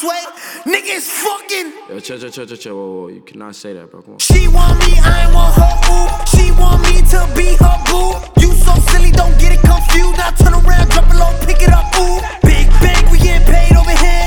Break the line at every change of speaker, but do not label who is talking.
way. Niggas fucking.
Yo, chill, whoa, you cannot say that, bro, come on.
She want me, I ain't want her, ooh. She want me to be her boo. You so silly, don't get it confused. Now turn around, drop it low, pick it up, ooh. Big bank, we getting paid over here.